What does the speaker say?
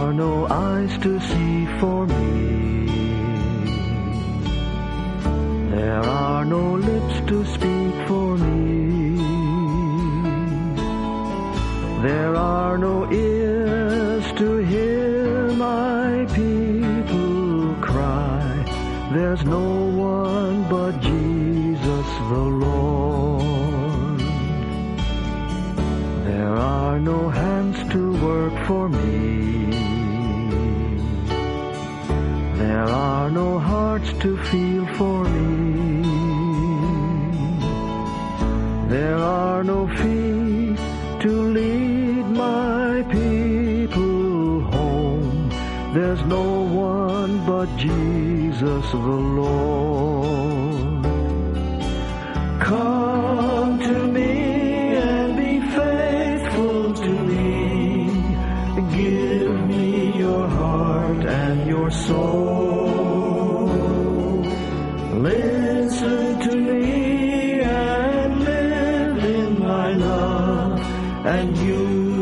are no eyes to see for me. There are no lips to speak for me. There are no ears to hear my people cry. There's no one but Jesus the Lord. There are no hands to work for me. There are no hearts to feel for me. There are no feet to lead my people home. There's no one but Jesus the Lord. Come to me and be faithful to me. Give me your heart and your soul. Listen to me and live in my love, and you